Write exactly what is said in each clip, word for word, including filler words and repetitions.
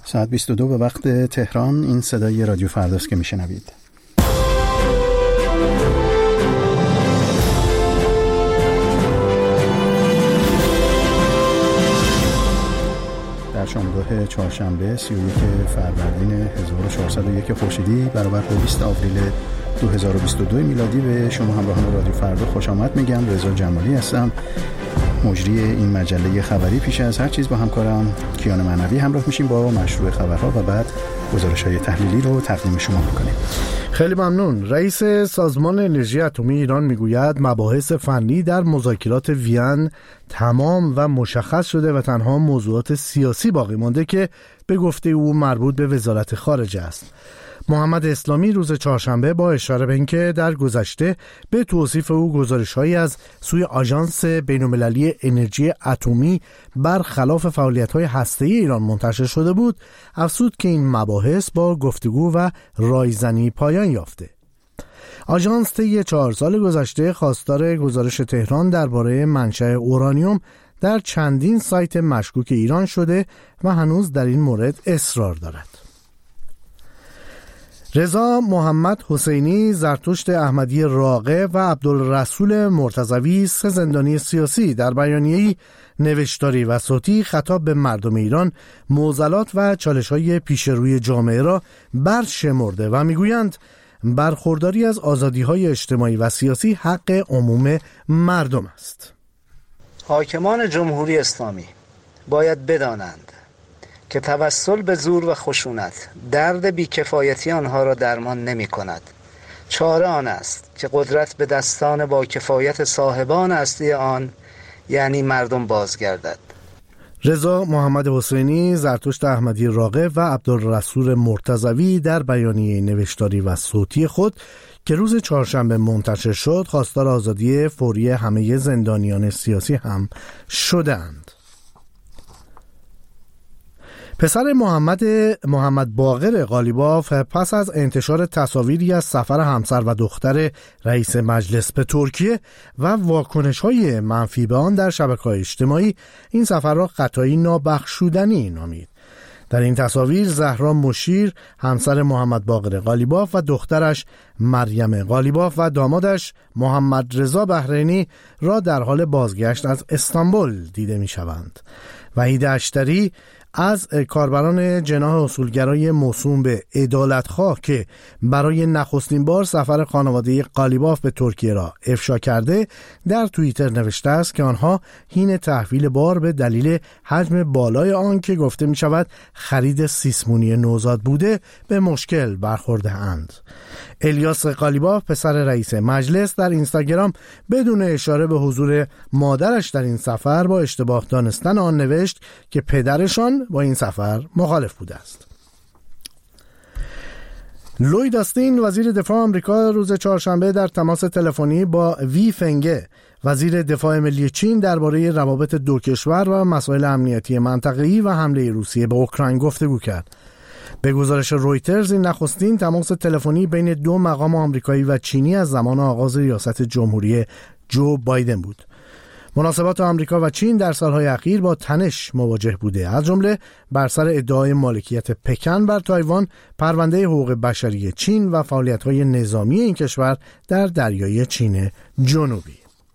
ساعت بیست و دو به وقت تهران. این صدای رادیو فرداست که میشنوید. در شامگاه چهارشنبه سی و یک فروردین هزار و چهارصد و یک خورشیدی برابر با بیست آوریل دو هزار و بیست و دو میلادی به شما همراهان رادیو فردا خوش آمد میگم. رضا جمالی هستم، مجری این مجله خبری. پیش از هر چیز با همکارم کیان معنوی همراه میشیم با مشروع خبرها و بعد گزارش‌های تحلیلی رو تقدیم شما میکنیم. خیلی ممنون. رئیس سازمان انرژی اتمی ایران میگوید مباحث فنی در مذاکرات وین تمام و مشخص شده و تنها موضوعات سیاسی باقی مانده که به گفته او مربوط به وزارت خارجه است. محمد اسلامی روز چهارشنبه با اشاره به اینکه در گذشته به توصیف او گزارش‌هایی از سوی آژانس بین‌المللی انرژی اتمی برخلاف فعالیت‌های هسته‌ای ایران منتشر شده بود، افزود که این مباحث با گفتگو و رایزنی پایان یافته. آژانس طی چهار سال گذشته خواستار گزارش تهران درباره منشأ اورانیوم در چندین سایت مشکوک ایران شده و هنوز در این مورد اصرار دارد. رضا محمد حسینی، زرتشت احمدی راغب و عبدالرسول مرتضوی، سه زندانی سیاسی، در بیانیه‌ای نوشتاری و صوتی خطاب به مردم ایران معضلات و چالش‌های پیش روی جامعه را برشمرده و میگویند برخورداری از آزادی‌های اجتماعی و سیاسی حق عموم مردم است. حاکمان جمهوری اسلامی باید بدانند که توسل به زور و خشونت درد بیکفایتی آنها را درمان نمی کند. چاره آن است که قدرت به دستان با کفایت صاحبان اصلی آن یعنی مردم بازگردد. رضا محمد حسینی، زرتشت احمدی راغب و عبدالرسول مرتضوی در بیانیه نوشتاری و صوتی خود که روز چهارشنبه منتشر شد خواستار آزادی فوری همه زندانیان سیاسی هم شدند. پسر محمد محمد باقر قالیباف پس از انتشار تصاویری از سفر همسر و دختر رئیس مجلس به ترکیه و واکنش‌های منفی به آن در شبکه‌های اجتماعی این سفر را خطایی نابخشودنی نامید. در این تصاویر زهرا مشیر، همسر محمد باقر قالیباف و دخترش مریم قالیباف و دامادش محمد رضا بحرینی را در حال بازگشت از استانبول دیده می‌شوند. وحید اشتری از کاربران جناح اصولگرای موسوم به عدالتخواه که برای نخستین بار سفر خانواده قالیباف به ترکیه را افشا کرده در توییتر نوشته است که آنها حین تحویل بار به دلیل حجم بالای آن که گفته می شود خرید سیسمونی نوزاد بوده به مشکل برخورده اند. الیاس قالیباف پسر رئیس مجلس در اینستاگرام بدون اشاره به حضور مادرش در این سفر با اشتباه دانستن آن نوشت که پدرشان با این سفر مخالف بوده است. لوید آستین وزیر دفاع آمریکا روز چهارشنبه در تماس تلفنی با وی فنگه وزیر دفاع ملی چین درباره روابط دو کشور و مسائل امنیتی منطقه‌ای و حمله روسیه به اوکراین گفتگو کرد. به گزارش رویترز این نخستین تماس تلفنی بین دو مقام آمریکایی و چینی از زمان آغاز ریاست جمهوری جو بایدن بود. مناسبات آمریکا و چین در سالهای اخیر با تنش مواجه بوده، از جمله بر سر ادعای مالکیت پکن بر تایوان، پرونده حقوق بشری چین و فعالیت‌های نظامی این کشور در دریای چین جنوبی.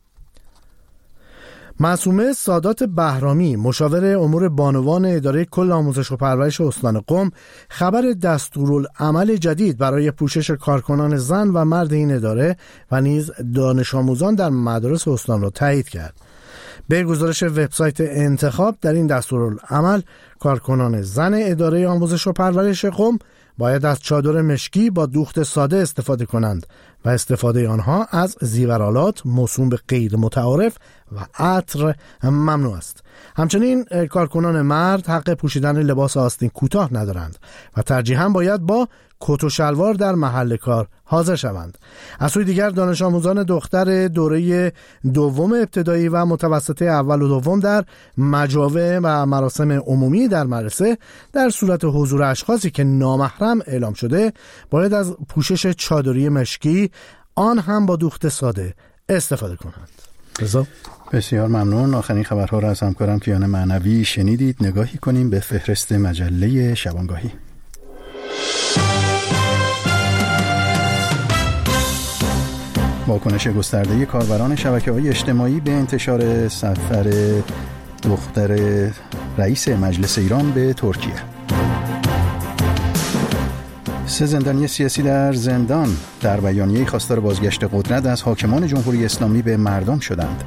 معصومه سادات بهرامی، مشاور امور بانوان اداره کل آموزش و پرورش استان قم، خبر دستورالعمل جدید برای پوشش کارکنان زن و مرد این اداره و نیز دانش آموزان در مدارس استان را تایید کرد. به گزارش وبسایت انتخاب در این دستورالعمل، کارکنان زن اداره آموزش و پرورش قم باید از چادر مشکی با دوخت ساده استفاده کنند و استفاده آنها از زیورآلات موسوم به غیر متعارف و عطر ممنوع است. همچنین کارکنان مرد حق پوشیدن لباس آستین کوتاه ندارند و ترجیحاً باید با کت و شلوار در محل کار حاضر شوند. از سوی دیگر دانش آموزان دختر دوره دوم ابتدایی و متوسطه اول و دوم در مجاوع و مراسم عمومی در مدرسه در صورت حضور اشخاصی که نامحرم اعلام شده باید از پوشش چادری مشکی، آن هم با دوخت ساده، استفاده کنند. رضا بسیار ممنون. آخرین خبرها را از همکارم کیان معنوی شنیدید. نگاهی کنیم به فهرست مجله شبانگاهی. واکنش گسترده کاربران شبکه‌های اجتماعی به انتشار سفر دختر رئیس مجلس ایران به ترکیه. سه زندانی سیاسی در زندان در بیانیه‌ای خواستار بازگشت قدرت از حاکمان جمهوری اسلامی به مردم شدند.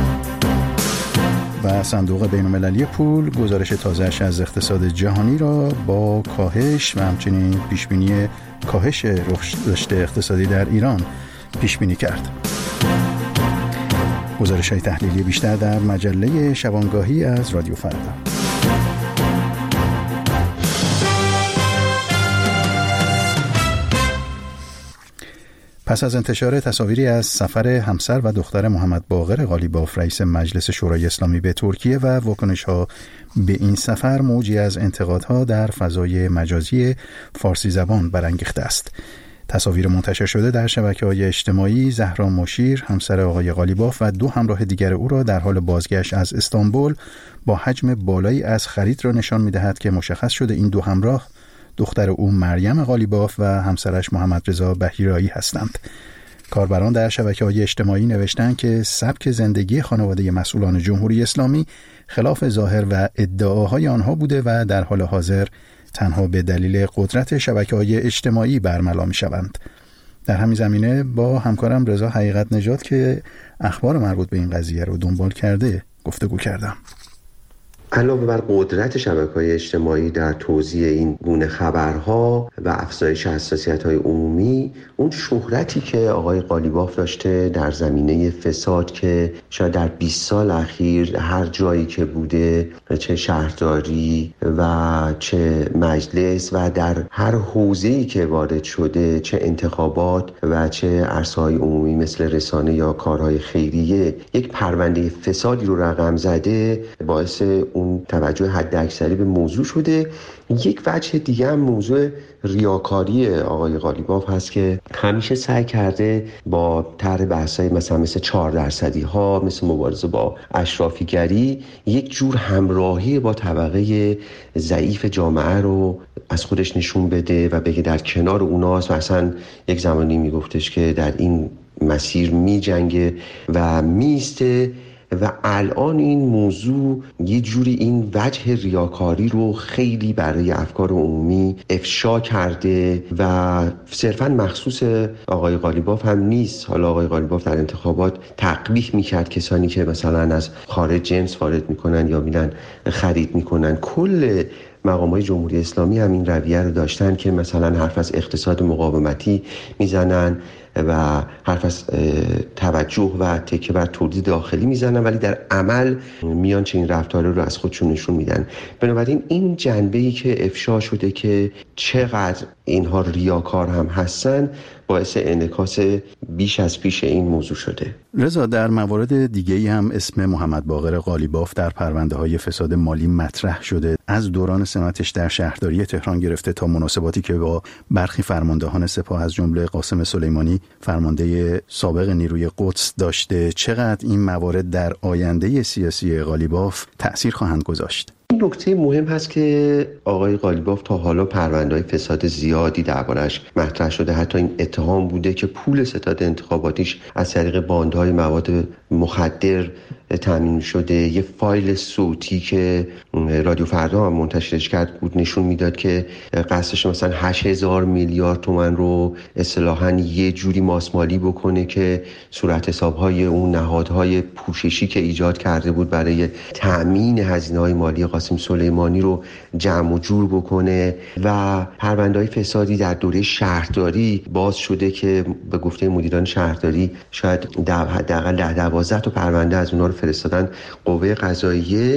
و صندوق بین‌المللی پول گزارش تازه‌اش از اقتصاد جهانی را با کاهش و همچنین پیشبینی کاهش رشد اقتصادی در ایران پیشبینی کرد. گزارش‌های تحلیلی بیشتر در مجله شبانگاهی از رادیو فردا. پس از انتشار تصاویری از سفر همسر و دختر محمد باقر قالیباف رئیس مجلس شورای اسلامی به ترکیه و واکنش‌ها به این سفر، موجی از انتقادها در فضای مجازی فارسی زبان برانگیخته است. تصاویر منتشر شده در شبکه‌های اجتماعی زهرا مشیر همسر آقای قالیباف و دو همراه دیگر او را در حال بازگشت از استانبول با حجم بالایی از خرید را نشان می‌دهد که مشخص شده این دو همراه دختر او مریم قالیباف و همسرش محمد رضا بهیرایی هستند. کاربران در شبکه‌های اجتماعی نوشتند که سبک زندگی خانواده مسئولان جمهوری اسلامی خلاف ظاهر و ادعاهای آنها بوده و در حال حاضر تنها به دلیل قدرت شبکه‌های اجتماعی برملا می‌شوند. در همین زمینه با همکارم رضا حقیقت نژاد که اخبار مربوط به این قضیه رو دنبال کرده گفتگو کردم. علاوه بر قدرت شبکه‌های اجتماعی در توزیع این گونه خبرها و افزایش حساسیت‌های عمومی، اون شهرتی که آقای قالیباف داشته در زمینه فساد که شاید در بیست سال اخیر هر جایی که بوده، چه شهرداری و چه مجلس و در هر حوزه‌ای که وارد شده، چه انتخابات و چه عرصه‌های عمومی مثل رسانه یا کارهای خیریه، یک پرونده فسادی رو رقم زده، باعث اون توجه حد اکثری به موضوع شده. یک وجه دیگه هم موضوع ریاکاری آقای قالیباف هست که همیشه سعی کرده با طرح بحثای مثلا مثل چهار درصدی ها، مثل مبارزه با اشرافیگری، یک جور همراهی با طبقه ضعیف جامعه رو از خودش نشون بده و بگه در کنار اوناست و اصلا یک زمانی میگفتش که در این مسیر می جنگه و میسته. و الان این موضوع یه جوری این وجه ریاکاری رو خیلی برای افکار عمومی افشا کرده و صرفاً مخصوص آقای قالیباف هم نیست. حالا آقای قالیباف در انتخابات تقبیح میکرد کسانی که مثلا از خارج جنس وارد میکنن یا میرن خرید میکنن. کل مقامات جمهوری اسلامی هم این رویه رو داشتن که مثلا حرف از اقتصاد مقاومتی میزنن و حرف از توجه و تکیه بر تولید داخلی میزنن، ولی در عمل میان چنین رفتارا رو از خودشون نشون میدن. بنابراین این جنبه‌ای که افشا شده که چقدر اینها ریاکار هم هستن باعث انعکاس بیش از پیش این موضوع شده. رضا، در موارد دیگه‌ای هم اسم محمد باقر قالیباف در پرونده‌های فساد مالی مطرح شده. از دوران سمتش در شهرداری تهران گرفته تا مناسباتی که با برخی فرماندهان سپاه از جمله قاسم سلیمانی فرمانده سابق نیروی قدس داشته. چقدر این موارد در آینده سیاسی قالیباف تأثیر خواهند گذاشت؟ این نکته مهم هست که آقای قالیباف تا حالا پرونده‌های فساد زیادی دربارش مطرح شده. حتی این اتهام بوده که پول ستاد انتخاباتیش از طریق باندهای مواد مخدر تامین شده. یه فایل صوتی که رادیو فردا هم منتشرش کرد بود نشون میداد که قصدش مثلا هشت هزار میلیارد تومان رو اصطلاحاً یه جوری ماسمالی بکنه که صورت حساب‌های اون نهادهای پوششی که ایجاد کرده بود برای تأمین هزینه‌های مالی قاسم سلیمانی رو جمع و جور بکنه. و پرونده‌های فسادی در دوره شهرداری باز شده که به گفته مدیران شهرداری شاید حداقل ده دوازده تا پرونده از اونها رو فرستادن قوه قضاییه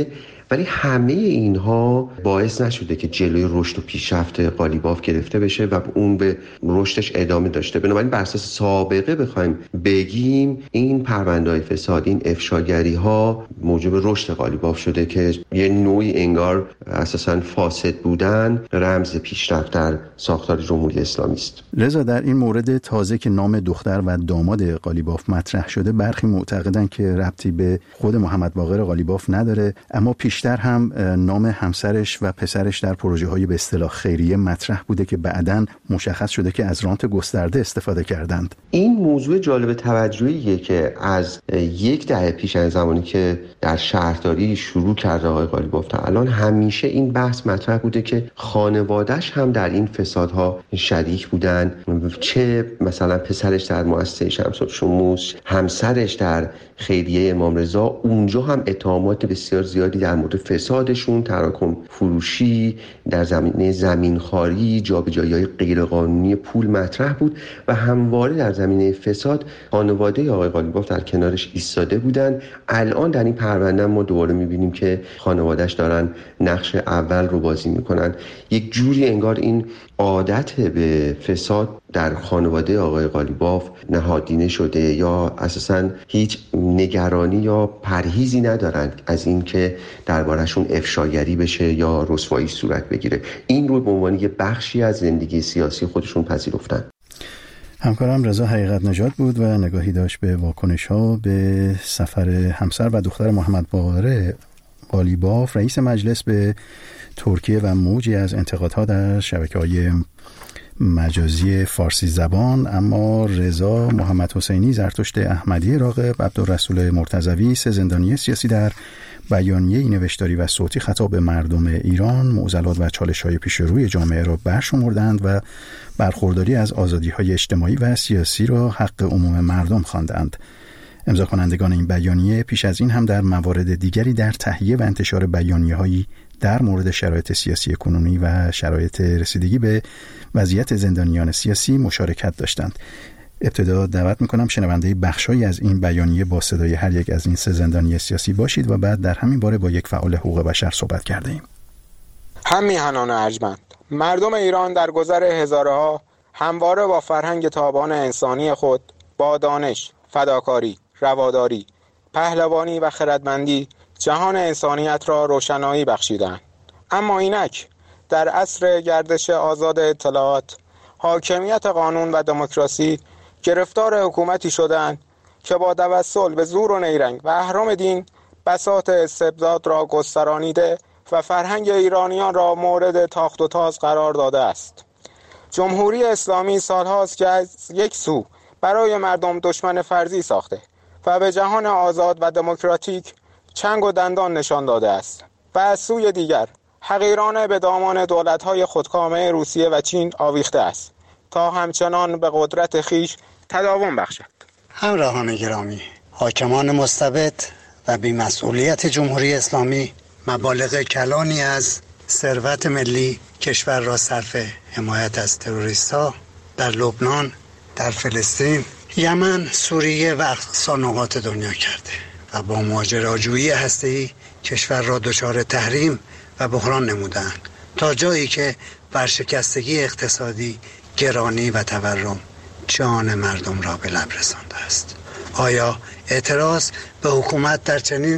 ولی همه اینها باعث نشده که جلوی رشد و پیشرفت قالیباف گرفته بشه و اون به رشدش ادامه داشته. بنابراین بر اساس سابقه بخوایم بگیم این پرونده‌های فساد، این افشاگری‌ها موجب رشد قالیباف شده که یه نوعی انگار اساساً فاسد بودن رمز پیشرفت در ساختار جمهوری اسلامی است. رضا، در این مورد تازه که نام دختر و داماد قالیباف مطرح شده، برخی معتقدن که ربطی به خود محمد باقر قالیباف نداره، اما پیشتر هم نام همسرش و پسرش در پروژه‌های به اصطلاح خیریه مطرح بوده که بعداً مشخص شده که از رانت گسترده استفاده کردند. این موضوع جالب توجهیه که از یک دهه پیش، از زمانی که در شهرداری شروع کرده آقای قالیباف تا الان، همیشه این بحث مطرح بوده که خانواده‌اش هم در این فسادها شریک بودن، چه مثلا پسرش در مؤسسه شمس الشموس، همسرش در خیریه امام رضا، اونجا هم اتهامات بسیار زیادی در مورد فسادشون، تراکم فروشی، در زمینه زمینخواری، جابجایی‌های غیرقانونی پول مطرح بود و همواره در زمینه فساد خانواده آقای قالیباف در کنارش ایستاده بودن. الان در این پرونده ما دوباره می‌بینیم که خانواده‌اش دارن نقش اول رو بازی می‌کنن. یک جوری انگار این عادت به فساد در خانواده آقای قالیباف نهادینه شده یا اساساً هیچ نگرانی یا پرهیزی ندارن از این که دربارشون افشاگری بشه یا رسوایی صورت بگیره. این رو به عنوان یه بخشی از زندگی سیاسی خودشون پذیرفتن. همکارم رضا حقیقت نژاد بود و نگاهی داشت به واکنش‌ها به سفر همسر و دختر محمد باقر قالیباف رئیس مجلس به ترکیه و موجی از انتقادها در شبکه‌های مجازی فارسی زبان. اما رضا محمد حسینی، زرتشت احمدی راغب، عبدالرسول مرتضوی، سه زندانی سیاسی در بیانیه نوشتاری و صوتی خطاب به مردم ایران معضلات و چالش‌های پیش روی جامعه را برشمردند و برخورداری از آزادی‌های اجتماعی و سیاسی را حق عموم مردم خواندند. امضا کنندگان این بیانیه پیش از این هم در موارد دیگری در تهیه و انتشار بیانیه‌هایی در مورد شرایط سیاسی کنونی و شرایط رسیدگی به وضعیت زندانیان سیاسی مشارکت داشتند. ابتدا دعوت میکنم شنونده بخشایی از این بیانیه با صدای هر یک از این سه زندانی سیاسی باشید و بعد در همین باره با یک فعال حقوق بشر صحبت کرده ایم. هم میهنان ارجمند، مردم ایران در گذر هزارها همواره با فرهنگ تابان انسانی خود با دانش، فداکاری، رواداری، پهلوانی و خردمندی جهان انسانیت را روشنایی بخشیدند. اما اینک در عصر گردش آزاد اطلاعات، حاکمیت قانون و دموکراسی گرفتار حکومتی شدند که با توسل به زور و نیرنگ و اهرام دین بساط استبداد را گسترانیده و فرهنگ ایرانیان را مورد تاخت و تاز قرار داده است. جمهوری اسلامی سالهاست که از یک سو برای مردم دشمن فرضی ساخته و به جهان آزاد و دموکراتیک چنگ و دندان نشان داده است و از سوی دیگر حقیرانه به دامان دولت‌های خودکامه روسیه و چین آویخته است تا همچنان به قدرت خیش تداوم بخشد. همراهان گرامی، حاکمان مستبد و بی‌مسئولیت جمهوری اسلامی مبالغ کلانی از ثروت ملی کشور را صرف حمایت از تروریست‌ها در لبنان، در فلسطین، یمن، سوریه و اقصا نقاط دنیا کرده و با ماجراجویی هسته‌ای کشور را دچار تحریم و بحران نمودند تا جایی که ورشکستگی اقتصادی، گرانی و تورم جان مردم را به لب رسانده است. آیا اعتراض به حکومت در چنین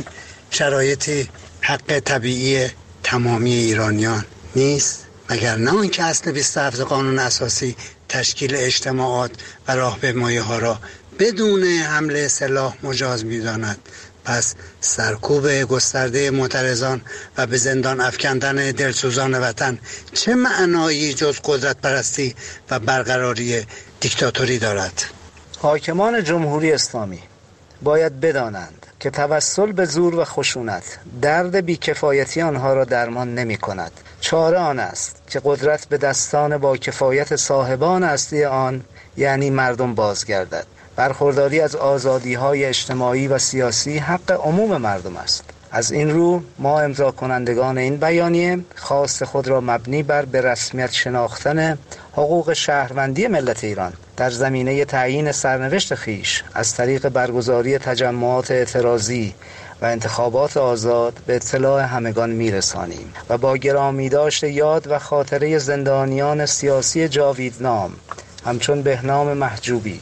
شرایطی حق طبیعی تمامی ایرانیان نیست؟ مگر نه آنکه اصل بیست و هفت قانون اساسی تشکیل اجتماعات و راهپیمایی ها را بدون حمله سلاح مجاز می‌داند؟ پس سرکوب گسترده معترضان و به زندان افکندن دلسوزان وطن چه معنایی جز قدرت پرستی و برقراری دیکتاتوری دارد؟ حاکمان جمهوری اسلامی باید بدانند که توسل به زور و خشونت درد بیکفایتی آنها را درمان نمی کند. چاره آن است که قدرت به دستان با کفایت صاحبان اصلی آن یعنی مردم بازگردد. برخورداری از آزادی‌های اجتماعی و سیاسی حق عموم مردم است. از این رو ما امضا کنندگان این بیانیه خواست خود را مبنی بر به رسمیت شناختن حقوق شهروندی ملت ایران در زمینه تعیین سرنوشت خیش از طریق برگزاری تجمعات اعتراضی و انتخابات آزاد به اطلاع همگان میرسانیم و با گرامی داشت یاد و خاطره زندانیان سیاسی جاویدنام همچون بهنام محجوبی،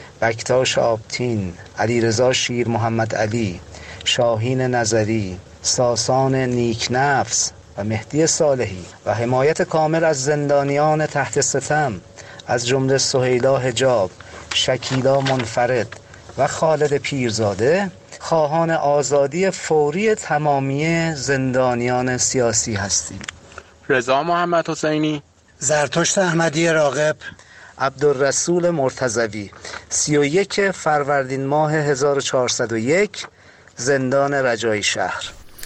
بکتاش آبتین، علیرضا شیر محمد علی، شاهین نظری، ساسان نیکنفس و مهدی صالحی و حمایت کامل از زندانیان تحت ستم از جمله سهیلا حجاب، شکیلا منفرد و خالد پیرزاده خواهان آزادی فوری تمامی زندانیان سیاسی هستیم. رضا محمد حسینی، زرتشت احمدی راغب، عبدالرسول مرتضوی، سی و یک فروردین ماه هزار و چهارصد و یک، زندان رجایی شهر.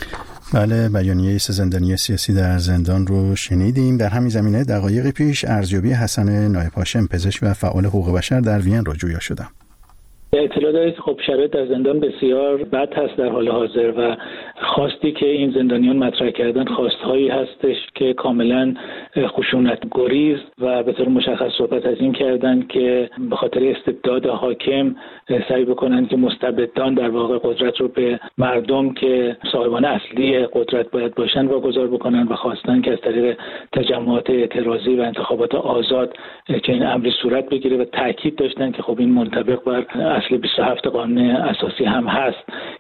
بله، بیانیه سه زندانی سیاسی در زندان رو شنیدیم. در همین زمینه دقایق پیش ارزیابی حسن نایب هاشم، پزشک و فعال حقوق بشر در وین رو جویا شدم. اطلاع دارید خب شرایط در زندان بسیار بد هست در حال حاضر و خواستی که این زندانیان مطرح کردن خواستهایی هستش که کاملا خشونت گریز و به طور مشخص صحبت از این کردن که به خاطر استبداد حاکم سعی بکنن که مستبدان در واقع قدرت رو به مردم که صاحبان اصلی قدرت باید باشن واگذار بکنن و خواستن که از طریق تجمعات اعتراضی و انتخابات آزاد که این امری صورت بگیره و تاکید داشتن که خب این منطبق بر اصل بیست و هفت قانون اساسی هم هست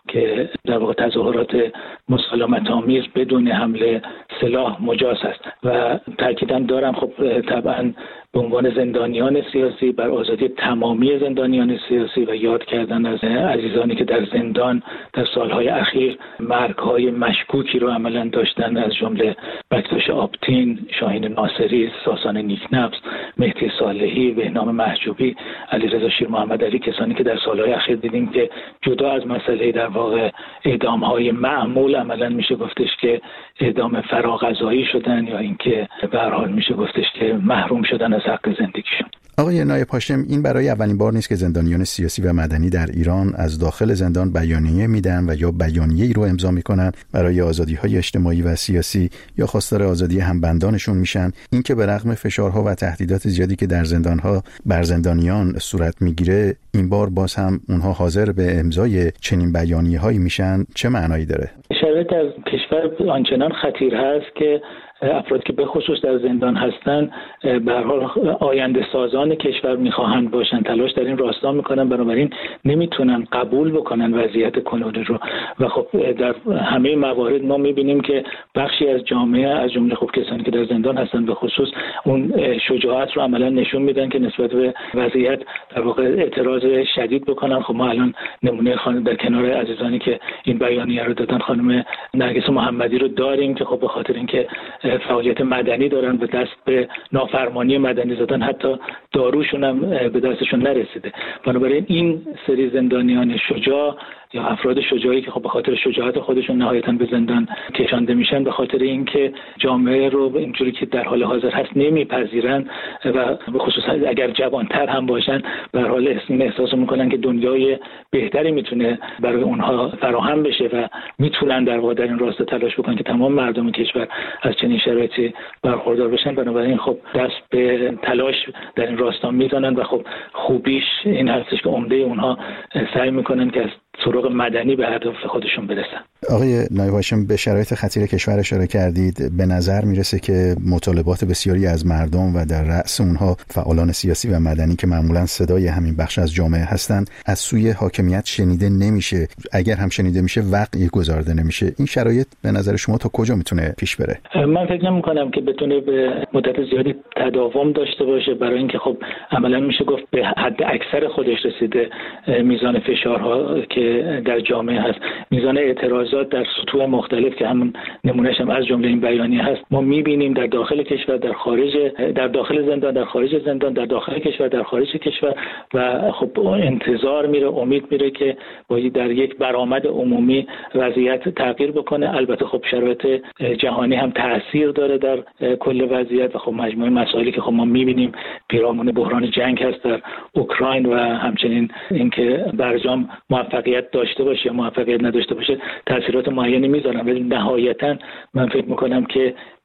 که در واقع تظاهرات مسالمت آمیز بدون حمله سلاح مجاز است و تاکیدم دارم خب طبعا به عنوان زندانیان سیاسی بر آزادی تمامی زندانیان سیاسی و یاد کردن از عزیزانی که در زندان در سالهای اخیر مرگ‌های مشکوکی رو عملاً داشتن، از جمله بکتاش آبتین، شاهین ناصری، ساسان نیکنفس، مهدی صالحی، بهنام محجوبی، علیرضا شیر محمد علی، کسانی که در سالهای اخیر دیدیم که جدا از مسئله در واقع اعدام‌های معمول عملاً میشه گفتش که اعدام فراغذایی شدن یا اینکه به هر حال میشه گفتش که محروم شدن از حق زندگیشون. آقای نایب هاشم، این برای اولین بار نیست که زندانیان سیاسی و مدنی در ایران از داخل زندان بیانیه میدن و یا بیانیه‌ای رو امضا میکنن برای آزادی‌های اجتماعی و سیاسی یا خواستار آزادی همبندانشون میشن. این که به رغم فشارها و تهدیدات زیادی که در زندان‌ها بر زندانیان صورت میگیره، این بار باز هم اونها حاضر به امضای چنین بیانیه‌هایی میشن، چه معنایی داره؟ شرایط از کشور آنچنان خطیر هست که افرادی که به خصوص در زندان هستن به هر حال آینده سازان کشور میخواهند باشن، تلاش در این راستا میکنن، بنابراین نمیتونن قبول بکنن وضعیت کنونی رو و خب در همه موارد ما میبینیم که بخشی از جامعه از جمله خب کسانی که در زندان هستن به خصوص اون شجاعت رو عملا نشون میدن که نسبت به وضعیت در واقع اعتراض شدید بکنن. خب ما الان نمونه خانم در کنار عزیزانی که این بیانیه رو دادن خانم نرگس محمدی رو داریم که خب به خاطر اینکه فعالیت مدنی دارن به دست به نافرمانی مدنی زدن، حتی داروشون هم به دستشون نرسیده. بنابراین این سری زندانیان شجاع یا افراد شجاعی که خب به خاطر شجاعت خودشون نهایتاً به زندان کشانده میشن، به خاطر اینکه جامعه رو اینجوری که در حال حاضر هست نمیپذیرن و به خصوص اگر جوانتر هم باشن به هر حال این احساس میکنن که دنیای بهتری میتونه برای اونها فراهم بشه و میتونن در واقع در این راستا تلاش بکنن که تمام مردم کشور از چنین شرایطی برخوردار بشن. بنابراین خب دست به تلاش در این راستا میزنن و خب خوبیش این هستش که عمده اونها سعی میکنن که از طرق مدنی به هدف خودشون برسن. آقای نایب هاشم، به شرایط خطیر کشور اشاره کردید. به نظر میرسه که مطالبات بسیاری از مردم و در رأس اونها فعالان سیاسی و مدنی که معمولا صدای همین بخش از جامعه هستند از سوی حاکمیت شنیده نمیشه. اگر هم شنیده میشه وقعی گذارده نمیشه. این شرایط به نظر شما تا کجا میتونه پیش بره؟ من فکر نمی‌کنم که بتونه به مدت زیادی تداوم داشته باشه، برای اینکه خب عملا میشه گفت به حد اکثر خودش رسیده میزان فشارها که در جامعه هست، میزان اعتراضات در سطوح مختلف که همون نمونهش هم از جمله این بیانیه هست. ما میبینیم در داخل کشور، در خارج، در داخل زندان، در خارج زندان، در داخل کشور، در خارج کشور و خب انتظار میره، امید میره که با در یک برآمد عمومی وضعیت تغییر بکنه. البته خب شرایط جهانی هم تاثیر داره در کل وضعیت و خب مجموعه مسائلی که خب ما میبینیم پیرامون بحران جنگ هست در اوکراین و همچنین اینکه برجام موفقیت داشته باشه یا موفقیت نداشته باشه تاثیرات معینی میذارن، ولی نهایتا من فکر میکنم که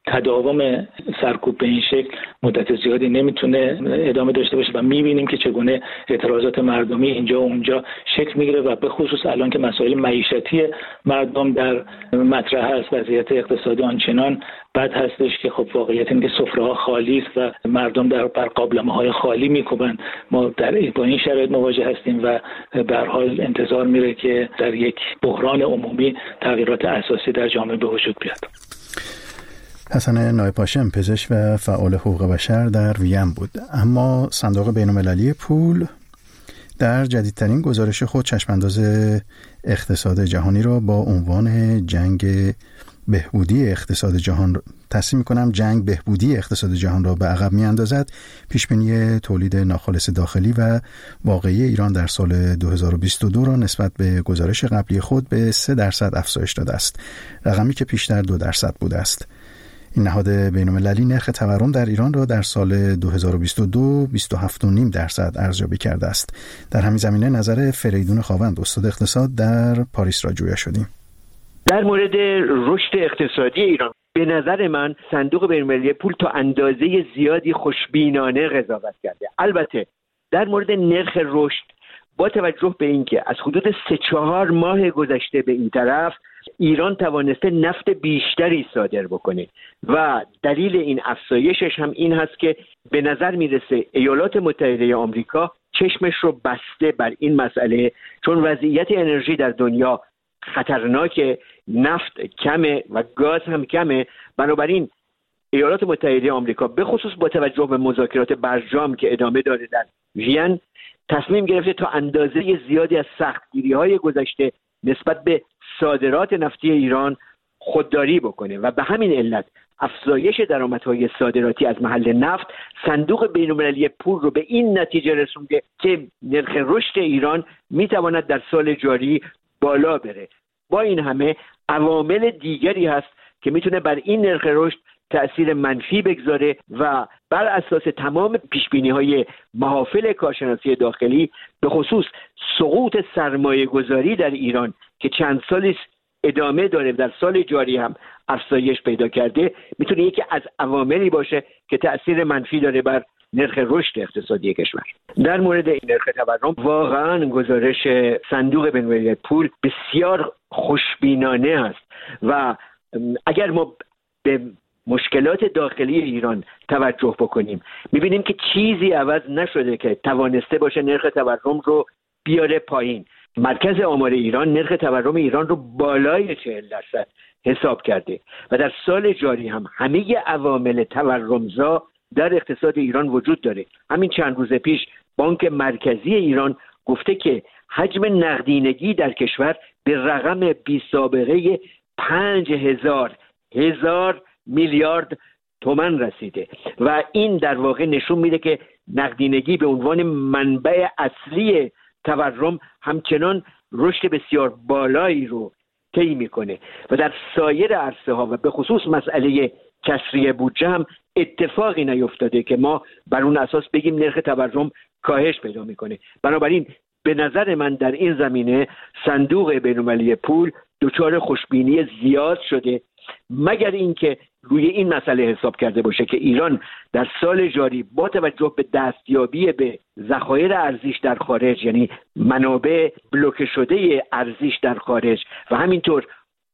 تداوم سرکوب به این شکل مدت زیادی نمیتونه ادامه داشته باشه و میبینیم که چگونه اعتراضات مردمی اینجا و اونجا شکل میگیره و به خصوص الان که مسائل معیشتی مردم در مطرح است، وضعیت اقتصادی آنچنان بد هستش که خب واقعیت اینه که سفره‌ها خالی است و مردم در بر قابلمه‌های خالی میکوبن. ما در با این شرایط مواجه هستیم و به هر حال انتظار میره که در یک بحران عمومی تغییرات اساسی در جامعه به وجود بیاد. حسن نایپاشم، پزشک و فعال حقوق بشر در وین بود. اما صندوق بین‌المللی پول در جدیدترین گزارش خود چشمانداز اقتصاد جهانی را با عنوان جنگ بهبودی اقتصاد جهان تصمیم می‌کنم جنگ بهبودی اقتصاد جهان را به عقب می‌اندازد. پیشبینی تولید ناخالص داخلی و واقعی ایران در سال دو هزار و بیست و دو را نسبت به گزارش قبلی خود به سه درصد افزایش داده است، رقمی که پیشتر دو درصد بوده است. این نهاد بین‌المللی نرخ تورم در ایران را در سال دو هزار و بیست و دو بیست و هفت و نیم درصد ارزیابی کرده است. در همین زمینه نظر فریدون خاوند، استاد اقتصاد در پاریس را جویا شدیم. در مورد رشد اقتصادی ایران به نظر من صندوق بین‌المللی پول تا اندازه زیادی خوشبینانه قضاوت کرده. البته در مورد نرخ رشد با توجه به اینکه از حدود سه چهار ماه گذشته به این طرف ایران توانسته نفت بیشتری صادر بکنه و دلیل این افزایشش هم این هست که به نظر میرسه ایالات متحده آمریکا چشمش رو بسته بر این مسئله، چون وضعیت انرژی در دنیا خطرناکه، نفت کمه و گاز هم کمه. بنابراین ایالات متحده آمریکا به خصوص با توجه به مذاکرات برجام که ادامه داره در وین تصمیم گرفته تا اندازه زیادی از سختگیری‌های گذشته نسبت به صادرات نفتی ایران خودداری بکنه و به همین علت افزایش درآمدهای صادراتی از محل نفت صندوق بین‌المللی پول رو به این نتیجه رسونده که نرخ رشد ایران میتواند در سال جاری بالا بره. با این همه عوامل دیگری هست که میتونه بر این نرخ رشد تأثیر منفی بگذاره و بر اساس تمام پیشبینی‌های محافل کارشناسی داخلی به خصوص سقوط سرمایه گذاری در ایران که چند سالی ادامه داره، در سال جاری هم افزایش پیدا کرده، میتونه یکی از عواملی باشه که تأثیر منفی داره بر نرخ رشد اقتصادی کشور. در مورد این نرخ تورم واقعا گزارش صندوق بین‌المللی پول بسیار خوشبینانه است و اگر ما به مشکلات داخلی ایران توجه بکنیم میبینیم که چیزی عوض نشده که توانسته باشه نرخ تورم رو بیاره پایین. مرکز آمار ایران نرخ تورم ایران رو بالای چهل درصد حساب کرده و در سال جاری هم همه عوامل تورمزا در اقتصاد ایران وجود داره. همین چند روز پیش بانک مرکزی ایران گفته که حجم نقدینگی در کشور به رقم بی سابقه پنج هزار هزار میلیارد تومان رسیده و این در واقع نشون میده که نقدینگی به عنوان منبع اصلی تورم همچنان رشد بسیار بالایی رو طی میکنه و در سایر عرصه ها و به خصوص مسئله کسری بودجه هم اتفاقی نیفتاده که ما بر اون اساس بگیم نرخ تورم کاهش پیدا میکنه. بنابراین به نظر من در این زمینه صندوق بین‌المللی پول دچار خوشبینی زیاد شده، مگر اینکه روی این مسئله حساب کرده باشه که ایران در سال جاری با توجه به دستیابی به ذخایر ارزیش در خارج، یعنی منابع بلوکه شده ارزیش در خارج و همینطور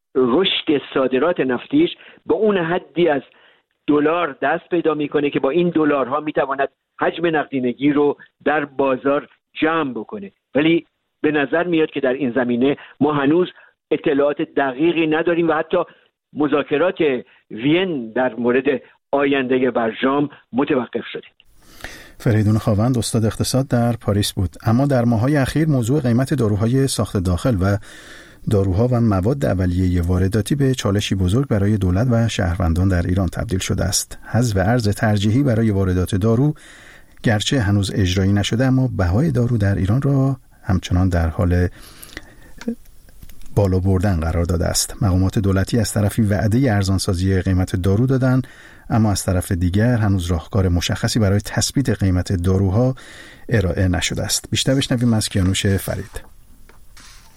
رشد صادرات نفتیش به اون حدی از دلار دست پیدا میکنه که با این دلارها میتواند حجم نقدینگی رو در بازار جمع بکنه. ولی به نظر میاد که در این زمینه ما هنوز اطلاعات دقیقی نداریم و حتی مذاکرات وین در مورد آینده برجام متوقف شده. فریدون خاوند، استاد اقتصاد در پاریس بود. اما در ماه‌های اخیر موضوع قیمت داروهای ساخت داخل و داروها و مواد اولیه وارداتی به چالشی بزرگ برای دولت و شهروندان در ایران تبدیل شده است. حذف ارز ترجیحی برای واردات دارو گرچه هنوز اجرایی نشده، اما بهای دارو در ایران را همچنان در حال بالا بردن قرار داده است. مقامات دولتی از طرفی وعده ارزانسازی قیمت دارو دادن، اما از طرف دیگر هنوز راهکار مشخصی برای تثبیت قیمت داروها ارائه نشده است. بیشتر بشنویم از کیانوش فرید.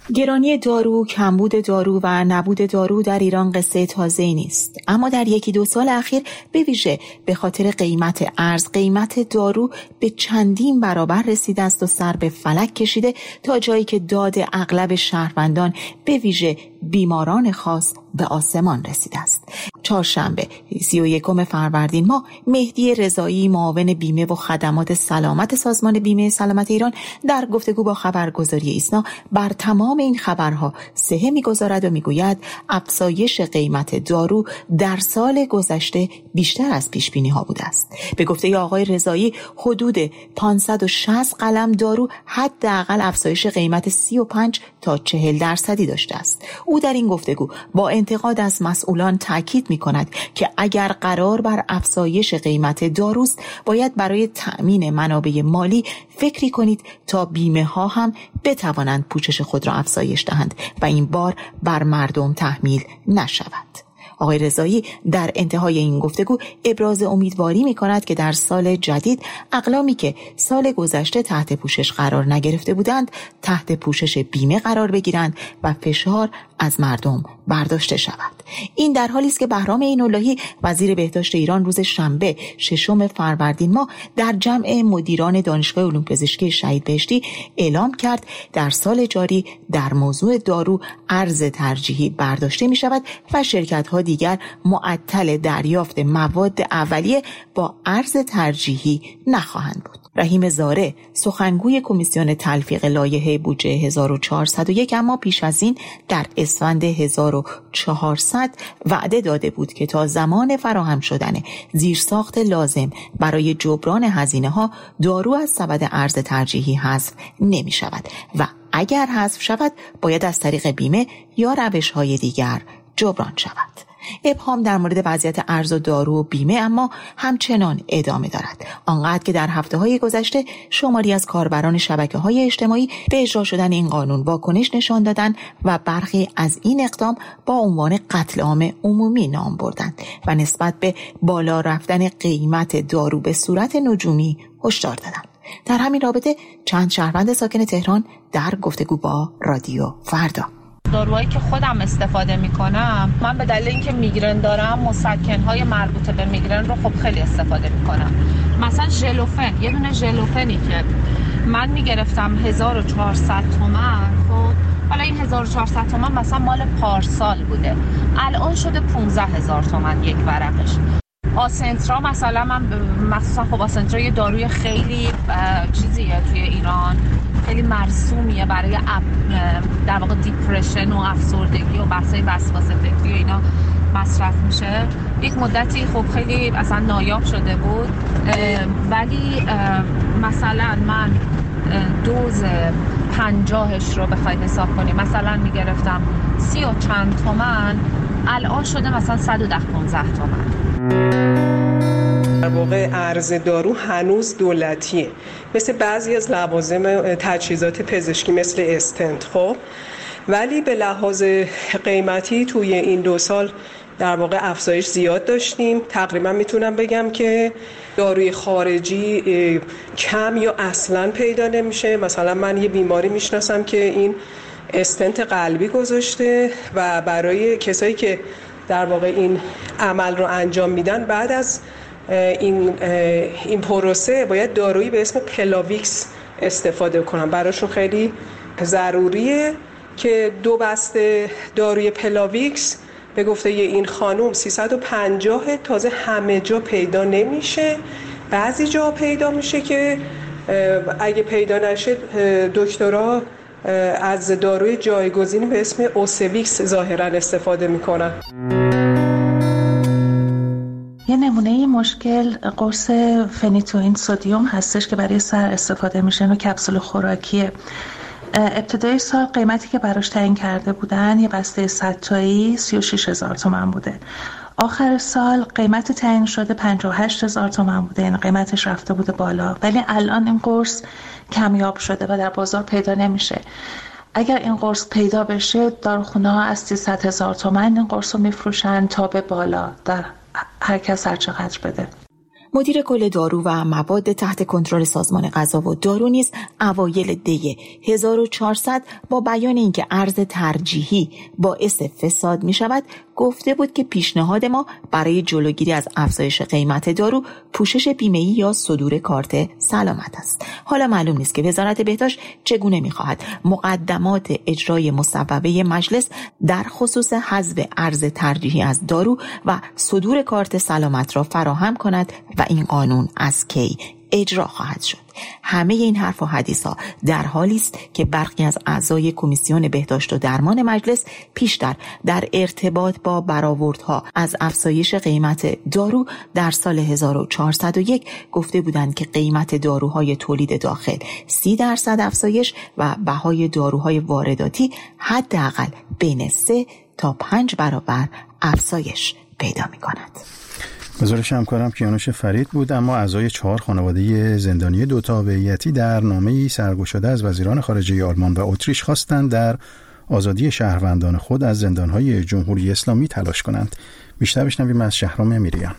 گرانی دارو، کمبود دارو و نبود دارو در ایران قصه تازه‌ای نیست، اما در یکی دو سال اخیر به ویژه به خاطر قیمت ارز، قیمت دارو به چندین برابر رسیده است و سر به فلک کشیده تا جایی که داد اغلب شهروندان به ویژه بیماران خاص به آسمان رسیده است. چهارشنبه سی و یکم فروردین ماه مهدی رضایی، معاون بیمه و خدمات سلامت سازمان بیمه سلامت ایران، در گفتگو با خبرگزاری ایسنا بر تمام این خبرها صحه می‌گذارد و می‌گوید افزایش قیمت دارو در سال گذشته بیشتر از پیش‌بینی‌ها بوده است. به گفته آقای رضایی حدود پانصد و شصت قلم دارو حداقل افزایش قیمت سی و پنج تا چهل درصدی داشته است. او در این گفتگو با انتقاد از مسئولان تاکید می‌کند که اگر قرار بر افزایش قیمت داروست، باید برای تأمین منابع مالی فکری کنید تا بیمه ها هم بتوانند پوشش خود را افزایش دهند و این بار بر مردم تحمیل نشود. آقای رضایی در انتهای این گفتگو ابراز امیدواری می کند که در سال جدید اقلامی که سال گذشته تحت پوشش قرار نگرفته بودند تحت پوشش بیمه قرار بگیرند و فشار از مردم برداشته شود. این در حالی است که بهرام عین‌اللهی وزیر بهداشت ایران روز شنبه ششم فروردین ماه در جمع مدیران دانشگاه علوم پزشکی شهید بهشتی اعلام کرد در سال جاری در موضوع دارو ارز ترجیحی برداشته می شود و شرکت‌ها دیگر معطل دریافت مواد اولیه با ارز ترجیحی نخواهند بود. رحیم زاره، سخنگوی کمیسیون تلفیق لایحه بودجه هزار و چهارصد و یک، اما پیش از این در اسفند هزار و چهارصد وعده داده بود که تا زمان فراهم شدن زیرساخت لازم برای جبران هزینه‌ها دارو از سبد ارز ترجیحی حذف نمی شود و اگر حذف شود باید از طریق بیمه یا روش‌های دیگر جبران شود. ابهام در مورد وضعیت ارز و دارو و بیمه اما همچنان ادامه دارد، آنقدر که در هفته‌های گذشته شماری از کاربران شبکه‌های اجتماعی به اجرا شدن این قانون واکنش نشان دادند و برخی از این اقدام با عنوان قتل عام عمومی نام بردند و نسبت به بالا رفتن قیمت دارو به صورت نجومی هشدار دادند. در همین رابطه چند شهروند ساکن تهران در گفتگو با رادیو فردا: داروهایی که خودم استفاده میکنم، من به دلیل اینکه میگرن دارم مسکنهای مربوطه به میگرن رو خب خیلی استفاده میکنم. مثلا ژلوفن، یه دونه ژلوفنی که من میگرفتم هزار و چهارصد تومان، خب حالا این هزار و چهارصد تومان مثلا مال پارسال بوده، الان شده پانزده هزار تومان یک ورقش. آسنترا مثلا من مخصوصا خب آسنترا یه داروی خیلی چیزیه توی ایران، خیلی مرسومیه برای در واقع دیپرشن و افسردگی و بحثای وسواس فکری و اینا مصرف میشه. یک مدتی خب خیلی اصلا نایاب شده بود، ولی مثلا من دوز پنجاهش رو بخوای حساب کنی مثلا میگرفتم سی و چند تومن، الان شده مثلا صد و ده پانزده تومن. در واقع ارز دارو هنوز دولتیه، مثل بعضی از لوازم تجهیزات پزشکی مثل استنت، خب ولی به لحاظ قیمتی توی این دو سال در واقع افزایش زیاد داشتیم. تقریبا میتونم بگم که داروی خارجی کم یا اصلا پیدا نمیشه. مثلا من یه بیماری میشناسم که این استنت قلبی گذاشته و برای کسایی که در واقع این عمل رو انجام میدن بعد از این این پروسه باید دارویی به اسم پلاویکس استفاده کنن. براشون خیلی ضروریه که دو بسته داروی پلاویکس به گفته این خانم سیصد و پنجاه، تازه همه جا پیدا نمیشه، بعضی جا پیدا میشه که اگه پیدا نشه دکترها از داروی جایگزینی به اسم اوسویکس ظاهرا استفاده میکنن. یه نمونه این مشکل قرص فنیتوئین سدیم هستش که برای سر استفاده میشه و کپسول خوراکیه. ابتدای سال قیمتی که براش تعیین کرده بودن یه بسته صد تایی سی و شش هزار تومان بوده. آخر سال قیمت تعیین شده پنجاه و هشت هزار تومان بوده، یعنی قیمتش رفته بوده بالا، ولی الان این قرص کمیاب شده و در بازار پیدا نمیشه. اگر این قرص پیدا بشه داروخونه ها از سیصد هزار تومان این قرص رو میفروشن تا به بالا، در هر کس هر چقدر بده. مدیر کل دارو و مواد تحت کنترل سازمان غذا و دارو نیز اوایل دی هزار و چهارصد با بیان اینکه ارز ترجیحی باعث فساد می شود گفته بود که پیشنهاد ما برای جلوگیری از افزایش قیمت دارو پوشش بیمه‌ای یا صدور کارت سلامت است. حالا معلوم نیست که وزارت بهداشت چگونه می‌خواهد مقدمات اجرای مصوبه مجلس در خصوص حذف ارز ترجیحی از دارو و صدور کارت سلامت را فراهم کند و این قانون از کی اجرا خواهد شد. همه این حرف و حدیث ها در حالی است که برخی از اعضای کمیسیون بهداشت و درمان مجلس پیشتر در ارتباط با برآوردها از افزایش قیمت دارو در سال هزار و چهارصد و یک گفته بودند که قیمت داروهای تولید داخل سی درصد افزایش و بهای داروهای وارداتی حداقل بین سه تا پنج برابر افزایش پیدا می کند. گزارش همکارم کیانوش فرید بود. اما اعضای چهار خانواده زندانی دو تابعیتی در نامه‌ای سرگشاده از وزیران خارجه آلمان و اتریش خواستند در آزادی شهروندان خود از زندان‌های جمهوری اسلامی تلاش کنند. بیشتر بشنویم از شهرام امیریان.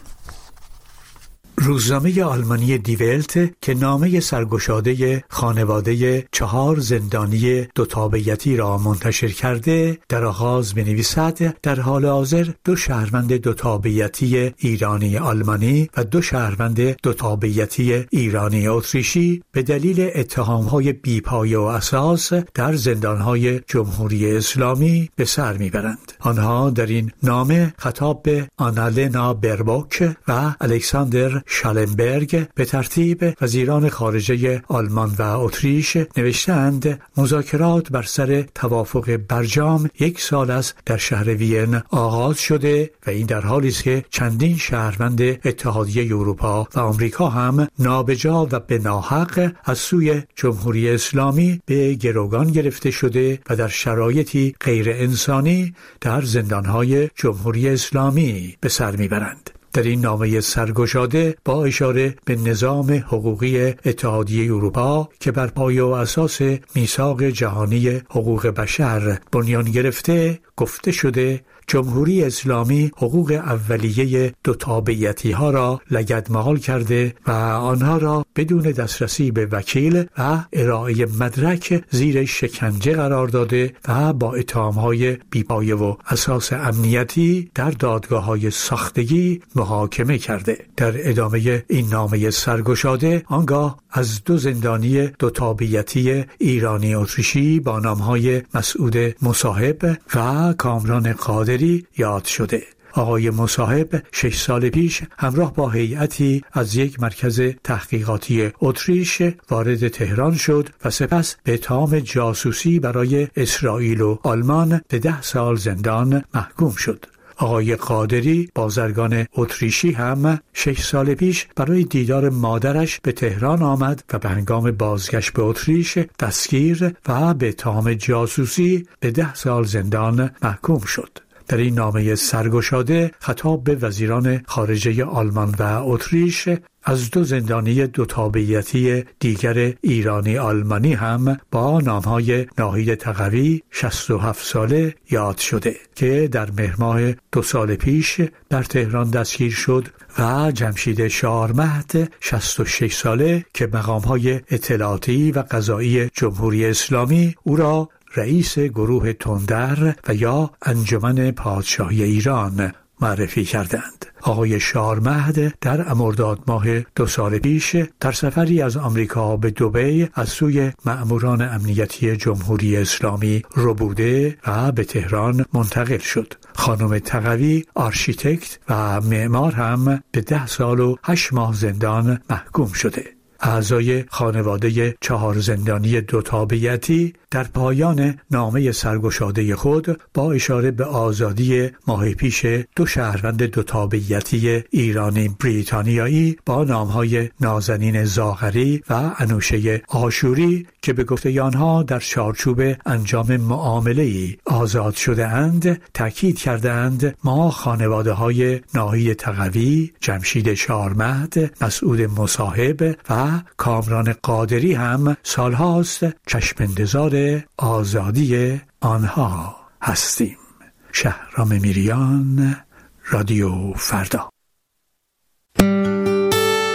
روزنامه آلمانی دی ولت که نامه سرگشاده خانواده چهار زندانی دو تابعیتی را منتشر کرده در آغاز می‌نویسد در حال حاضر دو شهروند دو تابعیتی ایرانی آلمانی و دو شهروند دو تابعیتی ایرانی اتریشی به دلیل اتهام‌های بی‌پایه و اساس در زندان‌های جمهوری اسلامی به سر می‌برند. آنها در این نامه خطاب به آنالنا بربوک و الکساندر شالنبرگ به ترتیب وزیران خارجه آلمان و اتریش نوشتند مذاکرات بر سر توافق برجام یک سال است در شهر وین آغاز شده و این در حالی است که چندین شهروند اتحادیه اروپا و آمریکا هم نابجا و به ناحق از سوی جمهوری اسلامی به گروگان گرفته شده و در شرایطی غیر انسانی در زندانهای جمهوری اسلامی به سر میبرند. در این نامه سرگشاده با اشاره به نظام حقوقی اتحادیه اروپا که بر پایه و اساس میثاق جهانی حقوق بشر بنیان گرفته گفته شده جمهوری اسلامی حقوق اولیه دو تابعیتی ها را لگدمال کرده و آنها را بدون دسترسی به وکیل و ارائه مدرک زیر شکنجه قرار داده و با اتهام‌های بی‌پایه و اساس امنیتی در دادگاه‌های ساختگی محاکمه کرده. در ادامه این نامه سرگشاده آنگاه از دو زندانی دو تابعیتی ایرانی اتریشی با نام‌های مسعود مصاحب و کامران قادری یاد شده. آقای مصاحب شش سال پیش همراه با هیئتی از یک مرکز تحقیقاتی اتریش وارد تهران شد و سپس به اتهام جاسوسی برای اسرائیل و آلمان به ده سال زندان محکوم شد. آقای قادری بازرگان اتریشی هم شش سال پیش برای دیدار مادرش به تهران آمد و به هنگام بازگشت به اتریش دستگیر و به اتهام جاسوسی به ده سال زندان محکوم شد. در این نامه سرگشاده خطاب به وزیران خارجه آلمان و اتریش از دو زندانی دو تابعیتی دیگر ایرانی آلمانی هم با نامهای ناهید تقوی شصت و هفت ساله یاد شده که در مهر ماه دو سال پیش در تهران دستگیر شد و جمشید شارمهد شصت و شش ساله که مقامهای اطلاعاتی و قضایی جمهوری اسلامی او را رئیس گروه تندر و یا انجمن پادشاهی ایران معرفی کردند. آقای شارمهد در مرداد ماه دو سال پیش در سفری از آمریکا به دبی از سوی مأموران امنیتی جمهوری اسلامی ربوده و به تهران منتقل شد. خانم تقوی آرشیتکت و معمار هم به ده سال و هشت ماه زندان محکوم شده. اعضای خانواده چهار زندانی دو تابعیتی در پایان نامه سرگشاده خود با اشاره به آزادی ماه پیش دو شهروند دو تابعیتی ایرانی بریتانیایی با نامهای نازنین زاغری و انوشه آشوری که به گفته آنها در چارچوب انجام معامله‌ای آزاد شده اند تاکید کردند ما خانواده های ناهید تقوی، جمشید شارمهد، مسعود مصاحب و کامران قادری هم سالهاست چشم انتظار آزادی آنها هستیم. شهرام میریان، رادیو فردا.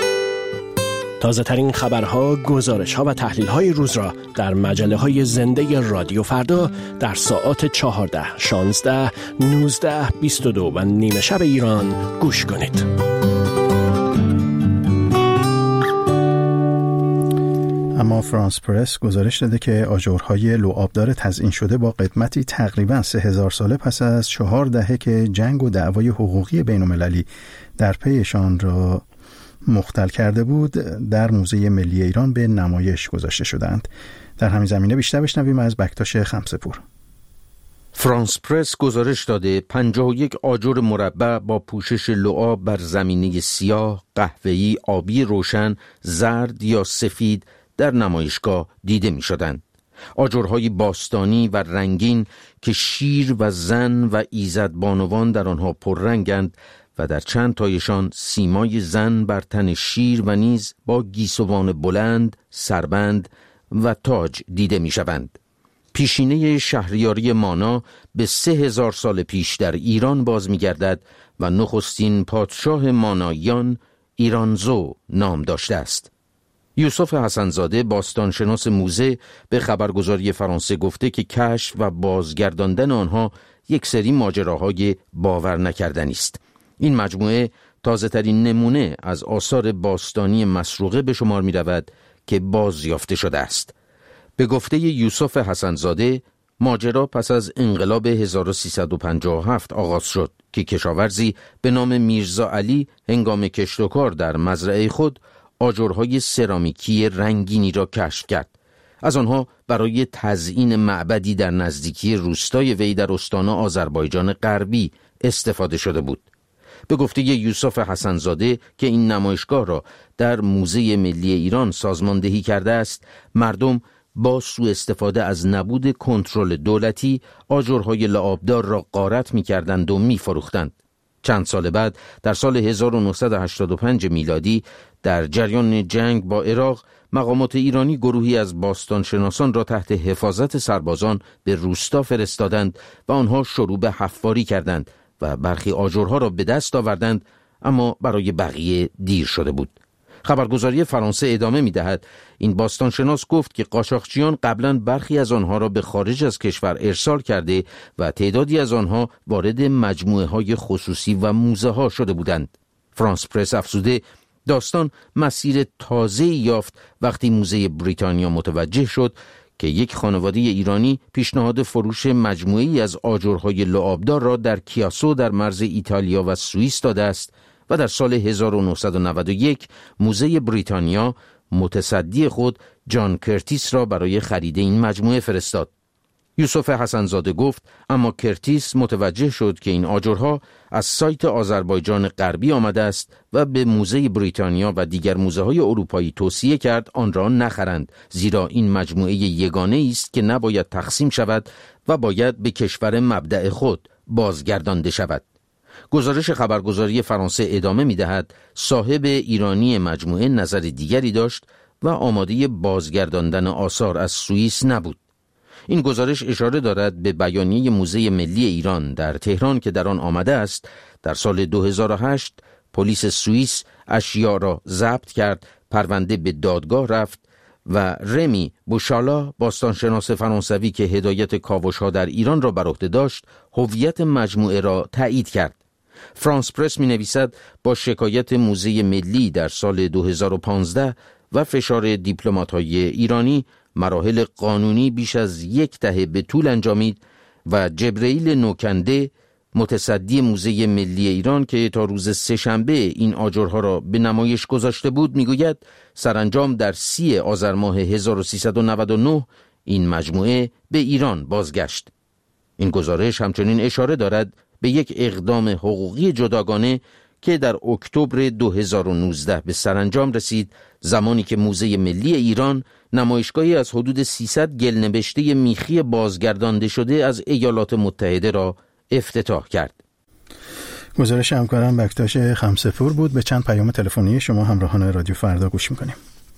تازه ترین خبرها، گزارش ها و تحلیل های روز را در مجله های زنده رادیو فردا در ساعات چهارده، شانزده، نوزده، بیست و دو و نیمه شب ایران گوش کنید. اما فرانس پرس گزارش داده که آجرهای لوآبدار تزیین شده با قدمتی تقریباً سه هزار ساله پس از چهار دهه که جنگ و دعوای حقوقی بین‌المللی در پیشان را مختل کرده بود، در موزه ملی ایران به نمایش گذاشته شدند. در همین زمینه بیشتر بشنویم از بکتاش خمسه‌پور. فرانس پرس گزارش داده پنجاه و یک آجر مربع با پوشش لعاب بر زمینه سیاه، قهوه‌ای، آبی روشن، زرد یا سفید در نمایشگاه دیده می شدند. آجرهای باستانی و رنگین که شیر و زن و ایزدبانوان در آنها پررنگند و در چند تایشان سیمای زن بر تن شیر و نیز با گیسوان بلند، سربند و تاج دیده می شوند. پیشینه شهریاری مانا به سه هزار سال پیش در ایران باز می گردد و نخستین پادشاه ماناییان ایرانزو نام داشته است. یوسف حسنزاده باستانشناس موزه به خبرگزاری فرانسه گفته که کشف و بازگرداندن آنها یک سری ماجراهای باور نکردنی است. این مجموعه تازه ترین نمونه از آثار باستانی مسروقه به شمار می رود که بازیافته شده است. به گفته یوسف حسنزاده ماجرا پس از انقلاب هزار و سیصد و پنجاه و هفت آغاز شد که کشاورزی به نام میرزا علی هنگام کشت و کار در مزرعه خود آجرهای سرامیکی رنگینی را کشف کرد. از آنها برای تزیین معبدی در نزدیکی روستای وی در استان آذربایجان غربی استفاده شده بود. به گفته یوسف حسنزاده که این نمایشگاه را در موزه ملی ایران سازماندهی کرده است، مردم با سوء استفاده از نبود کنترل دولتی آجرهای لعابدار را غارت می‌کردند و می‌فروختند. چند سال بعد در سال هزار و نهصد و هشتاد و پنج میلادی در جریان جنگ با عراق، مقامات ایرانی گروهی از باستانشناسان را تحت حفاظت سربازان به روستا فرستادند و آنها شروع به حفاری کردند و برخی آجرها را به دست آوردند، اما برای بقیه دیر شده بود. خبرگزاری فرانسه ادامه می دهد این باستانشناس گفت که قاچاقچیان قبلا برخی از آنها را به خارج از کشور ارسال کرده و تعدادی از آنها وارد مجموعه های خصوصی و موزه ها شده بودند. فرانس پرس افزوده داستان مسیر تازه یافت وقتی موزه بریتانیا متوجه شد که یک خانواده ایرانی پیشنهاد فروش مجموعه‌ای از آجرهای لعابدار را در کیاسو در مرز ایتالیا و سوئیس داده است و در سال هزار و نهصد و نود و یک موزه بریتانیا متصدی خود جان کرتیس را برای خرید این مجموعه فرستاد. یوسف حسنزاده گفت اما کرتیس متوجه شد که این آجرها از سایت آذربایجان غربی آمده است و به موزه بریتانیا و دیگر موزه های اروپایی توصیه کرد آن را نخرند، زیرا این مجموعه یگانه است که نباید تقسیم شود و باید به کشور مبدأ خود بازگردانده شود. گزارش خبرگزاری فرانسه ادامه می دهد صاحب ایرانی مجموعه نظر دیگری داشت و آماده بازگرداندن آثار از سوئیس نبود. این گزارش اشاره دارد به بیانیه موزه ملی ایران در تهران که در آن آمده است در سال دو هزار و هشت پلیس سوئیس اشیا را ضبط کرد، پرونده به دادگاه رفت و رمی بوشالا باستانشناس فرانسوی که هدایت کاوش‌ها در ایران را بر عهده داشت هویت مجموعه را تایید کرد. فرانس پرس می نویسد با شکایت موزه ملی در سال دو هزار و پانزده و فشار دیپلمات‌های ایرانی مراحل قانونی بیش از یک دهه به طول انجامید و جبرئیل نوکنده متصدی موزه ملی ایران که تا روز سه‌شنبه این آجرها را به نمایش گذاشته بود میگوید سرانجام در سی آذر ماه هزار و سیصد و نود و نه این مجموعه به ایران بازگشت. این گزارش همچنین اشاره دارد به یک اقدام حقوقی جداگانه که در اکتبر دو هزار و نوزده به سرانجام رسید، زمانی که موزه ملی ایران نمایشگاهی از حدود سیصد گلنوشته میخی بازگردانده شده از ایالات متحده را افتتاح کرد. گزارش همکارم بکتاش خمسه‌پور بود. به چند پیام تلفنی شما همراهان رادیو فردا گوش میکنیم.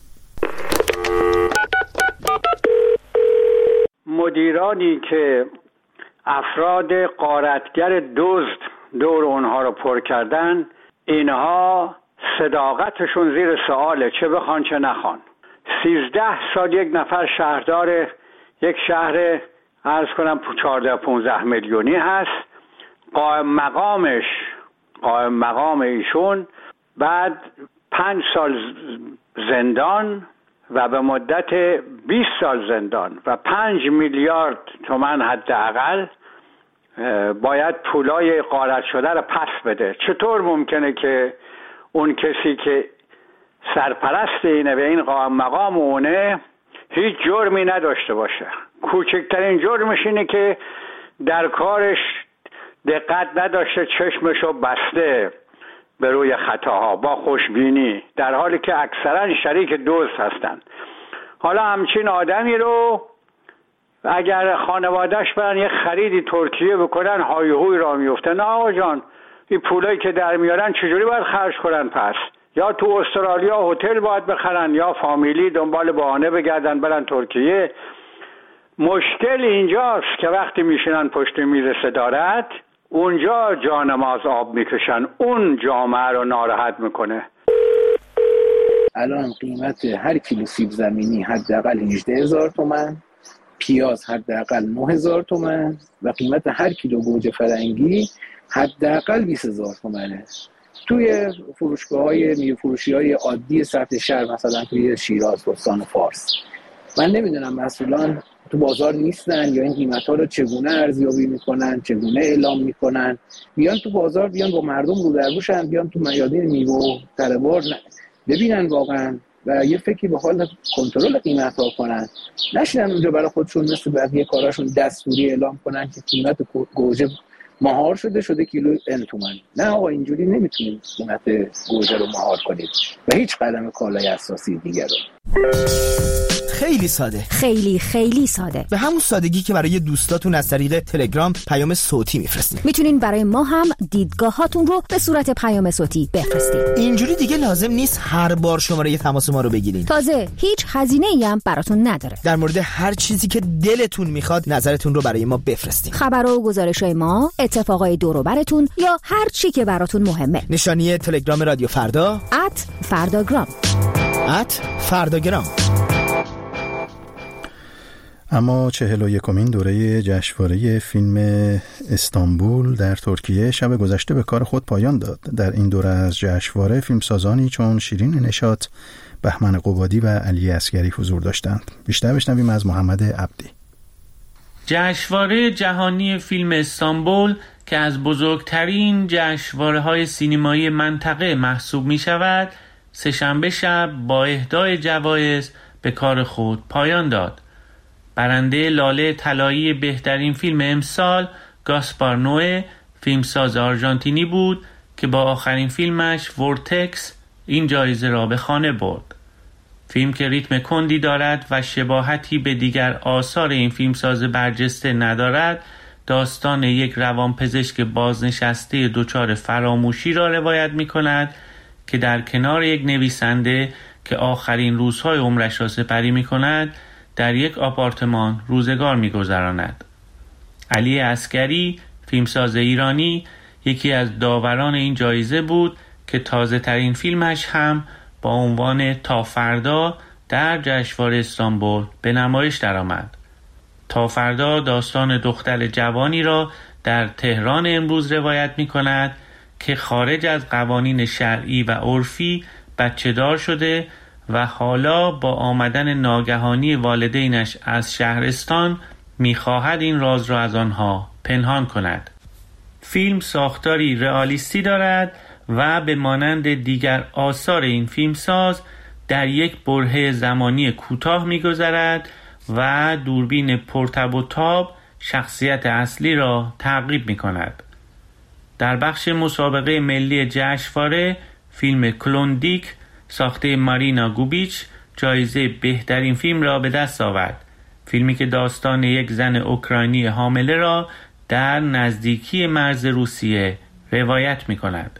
مدیرانی که افراد غارتگر دزد دور اونها رو پر کردن، اینها صداقتشون زیر سؤاله، چه بخوان چه نخوان. سیزده سال یک نفر شهردار یک شهر عرض کنم چهارده پونزده میلیونی هست، قائم مقامش قائم مقام ایشون بعد پنج سال زندان و به مدت بیست سال زندان و پنج میلیارد تومان حداقل باید پولای غارت شده رو پس بده. چطور ممکنه که اون کسی که سرپرست اینه و این قائم مقام اونه هیچ جرمی نداشته باشه؟ کوچکترین جرمش اینه که در کارش دقت نداشته، چشمشو بسته به روی خطاها با خوشبینی، در حالی که اکثرا شریک دوست هستن. حالا همچین آدمی رو اگر خانوادهش برن یه خریدی ترکیه بکنن های هوی را میفته. نه آقا جان، این پولایی که در میارن چجوری باید خرج کنن؟ پس یا تو استرالیا هتل باید بخرن یا فامیلی دنبال بهانه بگردن برن ترکیه. مشکل اینجاست که وقتی میشینن پشت میز صدارت اونجا جانماز آب میکشن، اون جامعه رو ناراحت میکنه. الان قیمت هر کیلو سیب زمینی حداقل هجده هزار تومان، پیاز حداقل نه هزار تومان و قیمت هر کیلو گوجه فرنگی حداقل بیست هزار تومانه. توی فروشگاه‌های میوه فروشی‌های عادی سطح شهر، مثلا توی شیراز، استان فارس، من نمیدونم مسئولان تو بازار نیستن یا این قیمت‌ها رو چگونه ارزیابی میکنن، چگونه اعلام میکنن. بیان تو بازار، بیان با مردم رو در رو شن، بیان تو میادین میوه تره‌بار ببینن واقعا و یه فکری به حال کنترل قیمت‌ها کنن. نشینن اونجا برای خودشون مثل بقیه کاراشون دستوری اعلام کنن که قیمت گوجه مهار شده شده کیلو ان تومان. نه آقا، اینجوری نمیتونید قیمت گوجه رو مهار کنید و هیچ قدم کالای اساسی دیگر رو. خیلی ساده، خیلی خیلی ساده، به همون سادگی که برای دوستاتون از طریق تلگرام پیام صوتی میفرستین. میتونین برای ما هم دیدگاهاتون رو به صورت پیام صوتی بفرستین. اینجوری دیگه لازم نیست هر بار شماره تماس ما رو بگیرین. تازه هیچ هزینه‌ای هم براتون نداره. در مورد هر چیزی که دلتون میخواد نظرتون رو برای ما بفرستین. خبر و گزارش‌های ما، اتفاقای دور و براتون یا هر چی که براتون مهمه. نشانی تلگرام رادیو فردا ات فرداگرام ات فرداگرام. اما چهل و یکمین دوره جشنواره فیلم استانبول در ترکیه شب گذشته به کار خود پایان داد. در این دوره از جشنواره فیلمسازانی چون شیرین نشاط، بهمن قبادی و علی عسگری حضور داشتند. بیشتر بشنویم از محمد عبدی. جشنواره جهانی فیلم استانبول که از بزرگترین جشنواره‌های سینمایی منطقه محسوب می شود، سه‌شنبه شب با اهدای جوایز به کار خود پایان داد. برنده لاله طلایی بهترین فیلم امسال گاسپار نوئه، فیلمساز آرژانتینی بود که با آخرین فیلمش ورتکس این جایزه را به خانه برد. فیلم که ریتم کندی دارد و شباهتی به دیگر آثار این فیلمساز برجسته ندارد، داستان یک روانپزشک بازنشسته دچار فراموشی را روایت می کند که در کنار یک نویسنده که آخرین روزهای عمرش را سپری می کند در یک آپارتمان روزگار می گذراند. علی عسگری، فیلمساز ایرانی، یکی از داوران این جایزه بود که تازه ترین فیلمش هم با عنوان تا فردا در جشنواره استانبول به نمایش درآمد. تا فردا داستان دختر جوانی را در تهران امروز روایت می کند که خارج از قوانین شرعی و عرفی بچه دار شده و حالا با آمدن ناگهانی والدینش از شهرستان می‌خواهد این راز را از آنها پنهان کند. فیلم ساختاری رئالیستی دارد و به مانند دیگر آثار این فیلمساز در یک برهه زمانی کوتاه می‌گذرد و دوربین پرتب و تاب شخصیت اصلی را تعقیب می‌کند. در بخش مسابقه ملی جشنواره فیلم کلوندیک ساخته مارینا گوبیچ جایزه بهترین فیلم را به دست آورد. فیلمی که داستان یک زن اوکراینی حامله را در نزدیکی مرز روسیه روایت می کند.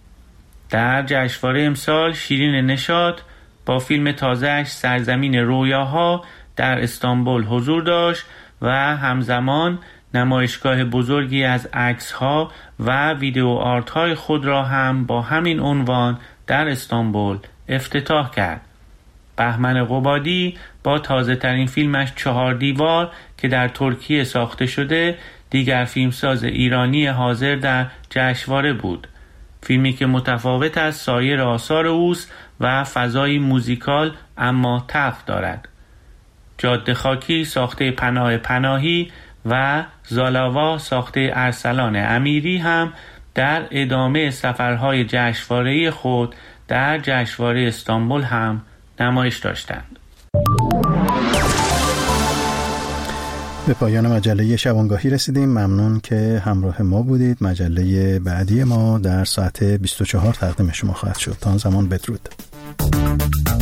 در جشنواره امسال شیرین نشاط با فیلم تازه‌اش سرزمین رویاها در استانبول حضور داشت و همزمان نمایشگاه بزرگی از عکس‌ها و ویدیو آرت‌های خود را هم با همین عنوان در استانبول افتتاح کرد. بهمن قبادی با تازه ترین فیلمش چهار دیوار که در ترکیه ساخته شده دیگر فیلمساز ایرانی حاضر در جشنواره بود. فیلمی که متفاوت از سایر آثار اوست و فضایی موزیکال اما تلخ دارد. جاده خاکی ساخته پناه پناهی و زالاوا ساخته ارسلان امیری هم در ادامه سفرهای جشنواره‌ای خود در جشنواره استانبول هم نمایش داشتند. به پایان مجله شبانگاهی رسیدیم. ممنون که همراه ما بودید. مجله بعدی ما در ساعت بیست و چهار تقدیم شما خواهد شد. تا آن زمان بدرود.